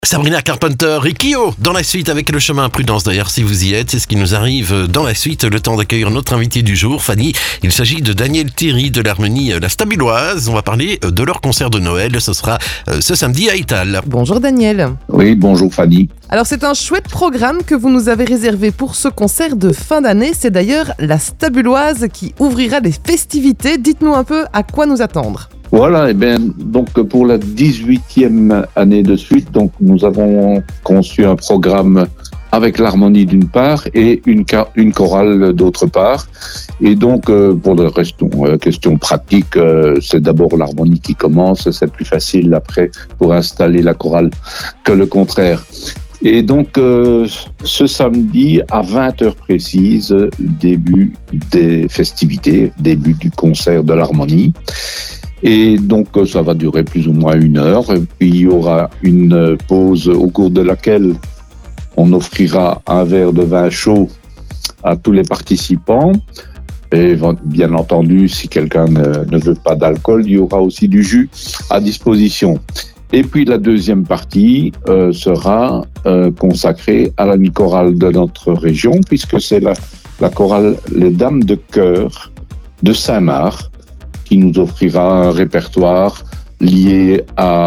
Sabrina Carpenter et Kyo dans la suite avec le chemin Prudence. D'ailleurs, si vous y êtes, c'est ce qui nous arrive dans la suite. Le temps d'accueillir notre invité du jour, Fanny. Il s'agit de Daniel Thierry de l'harmonie La Stabuloise. On va parler de leur concert de Noël. Ce sera ce samedi à Étal. Bonjour Daniel. Oui, bonjour Fanny. Alors c'est un chouette programme que vous nous avez réservé pour ce concert de fin d'année. C'est d'ailleurs La Stabuloise qui ouvrira les festivités. Dites-nous un peu à quoi nous attendre. Voilà, et bien donc pour la 18e année de suite, donc nous avons conçu un programme avec l'harmonie d'une part et une chorale d'autre part. Et donc pour le reste, question pratique, c'est d'abord l'harmonie qui commence, c'est plus facile après pour installer la chorale que le contraire. Et donc ce samedi à 20h précises, début des festivités, début du concert de l'harmonie. Et donc, ça va durer plus ou moins 1 heure. Puis, il y aura une pause au cours de laquelle on offrira un verre de vin chaud à tous les participants. Et bien entendu, si quelqu'un ne veut pas d'alcool, il y aura aussi du jus à disposition. Et puis, la deuxième partie sera consacrée à la mi-chorale de notre région, puisque c'est la chorale Les Dames de Chœur de Saint-Marc, qui nous offrira un répertoire lié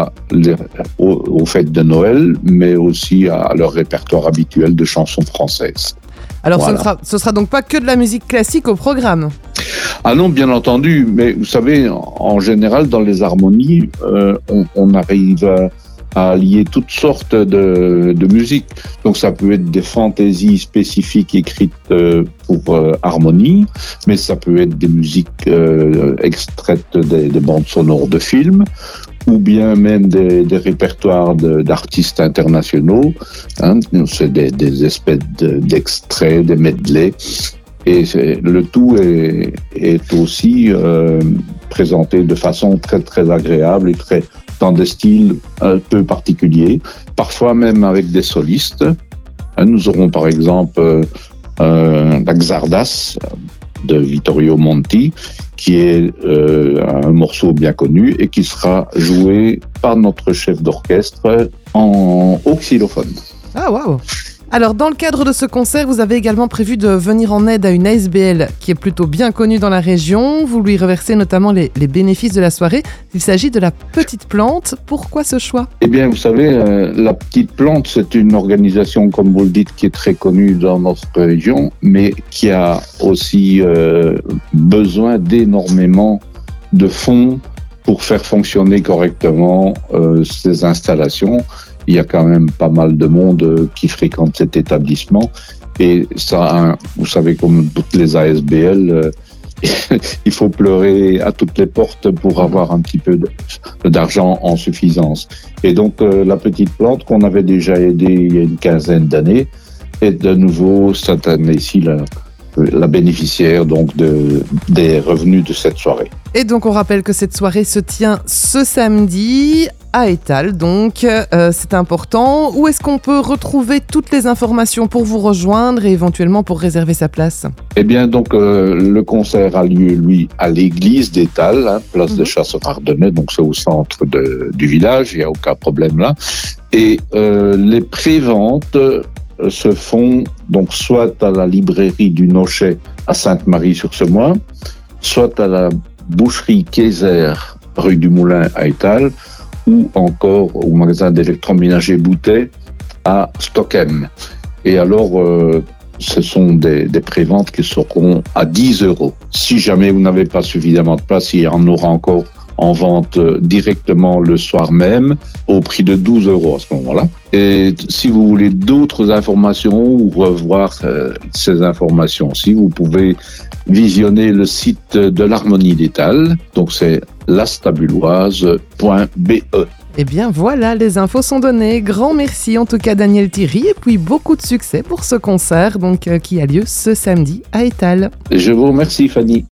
aux fêtes de Noël, mais aussi à leur répertoire habituel de chansons françaises. Alors voilà. ce sera donc pas que de la musique classique au programme. Ah non, bien entendu, mais vous savez, en général, dans les harmonies, on arrive à lier toutes sortes de musique. Donc ça peut être des fantaisies spécifiques écrites pour harmonie, mais ça peut être des musiques extraites des bandes sonores de films, ou bien même des répertoires d'artistes internationaux. Hein, c'est des espèces d'extraits, des medleys. Et le tout est aussi présenté de façon très très agréable et dans des styles un peu particuliers, parfois même avec des solistes. Nous aurons par exemple la Xardas de Vittorio Monti, qui est un morceau bien connu et qui sera joué par notre chef d'orchestre au xylophone. Ah waouh! Alors, dans le cadre de ce concert, vous avez également prévu de venir en aide à une ASBL qui est plutôt bien connue dans la région. Vous lui reversez notamment les bénéfices de la soirée. Il s'agit de la Petite Plante. Pourquoi ce choix ? Eh bien, vous savez, la Petite Plante, c'est une organisation, comme vous le dites, qui est très connue dans notre région, mais qui a aussi besoin d'énormément de fonds pour faire fonctionner correctement ces installations. Il y a quand même pas mal de monde qui fréquente cet établissement. Et ça, vous savez, comme toutes les ASBL, il faut pleurer à toutes les portes pour avoir un petit peu d'argent en suffisance. Et donc, la Petite Plante, qu'on avait déjà aidée il y a une quinzaine d'années, est de nouveau cette année-ci la bénéficiaire donc des revenus de cette soirée. Et donc on rappelle que cette soirée se tient ce samedi à Étal, donc c'est important. Où est-ce qu'on peut retrouver toutes les informations pour vous rejoindre et éventuellement pour réserver sa place ? Eh bien donc le concert a lieu lui à l'église d'Étal, place des Chasseurs Ardennais, donc c'est au centre du village, il n'y a aucun problème là. Et les préventes se font donc soit à la librairie du Nochet à Sainte-Marie-sur-Semois, soit à la boucherie Kayser rue du Moulin à Étal, ou encore au magasin d'électroménager Boutet à Stockhem. Et alors, ce sont des préventes qui seront à 10 €. Si jamais vous n'avez pas suffisamment de place, il y en aura encore en vente directement le soir même au prix de 12 € à ce moment-là. Et si vous voulez d'autres informations ou revoir ces informations-ci, vous pouvez visionner le site de l'Harmonie d'Étal. Donc c'est lastabuloise.be. Eh bien voilà, les infos sont données. Grand merci en tout cas Daniel Thierry et puis beaucoup de succès pour ce concert donc, qui a lieu ce samedi à Étal. Je vous remercie Fanny.